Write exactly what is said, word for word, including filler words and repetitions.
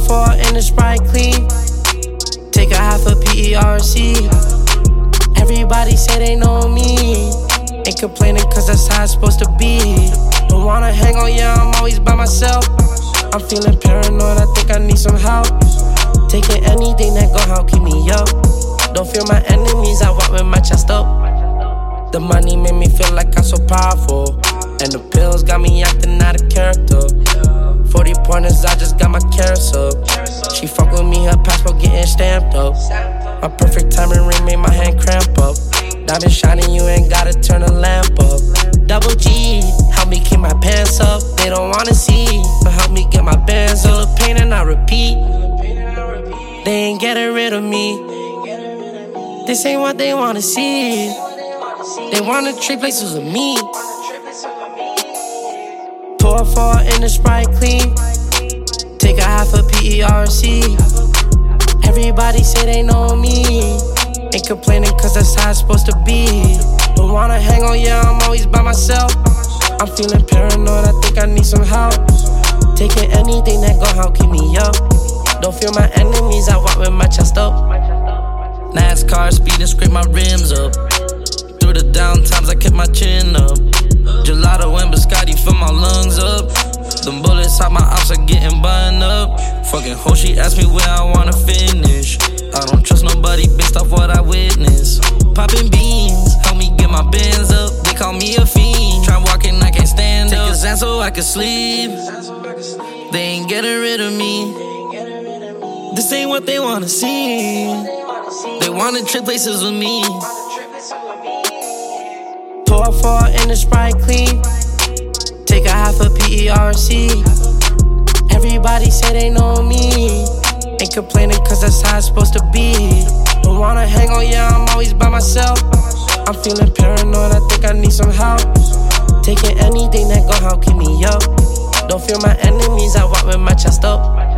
four in the Sprite clean. Take a half a P E R C. Everybody say they know me. Ain't complaining cause that's how it's supposed to be. Don't wanna hang on, yeah, I'm always by myself. I'm feeling paranoid, I think I need some help. Taking anything that gon' help keep me up. Don't feel my enemies, I walk with my chest up. The money made me feel like I'm so powerful, and the pills got me acting out of character. Forty pointers, I just got my carrots up. She fuck with me, her passport getting stamped up. My perfect timing ring made my hand cramp up. Diamond shining, you ain't gotta turn the lamp up. Double G, help me keep my pants up. They don't wanna see, but help me get my bands up. Feel the pain and I repeat. They ain't getting rid of me. This ain't what they wanna see. They wanna trade places with me. Pour four in the Sprite clean. Take a half a P E R C. Everybody say they know me. Ain't complaining cause that's how it's supposed to be. Don't wanna hang on, yeah, I'm always by myself. I'm feeling paranoid, I think I need some help. Taking anything that gon' help keep me up. Don't feel my enemies, I walk with my chest up. NASCAR speed and scrape my rims up. Through the down times, I kept my chin up. Gelato and biscotti fill my lungs up. Them bullets out my ops are getting burned up. Fucking hoe, she asked me where I wanna finish. I don't trust nobody based off what I witnessed. Popping beans, help me get my bands up. They call me a fiend. Try walking, I can't stand up. Take a Xan so I can sleep. They ain't getting rid of me. This ain't what they wanna see. They wanna trip places with me. Pour four in the Sprite clean. Take a half a P E R C. Everybody say they know me. Ain't complaining cause that's how it's supposed to be. Don't wanna hang on, yeah, I'm always by myself. I'm feeling paranoid, I think I need some help. Taking anything that gon' help keep me up. Don't feel my enemies, I walk with my chest up.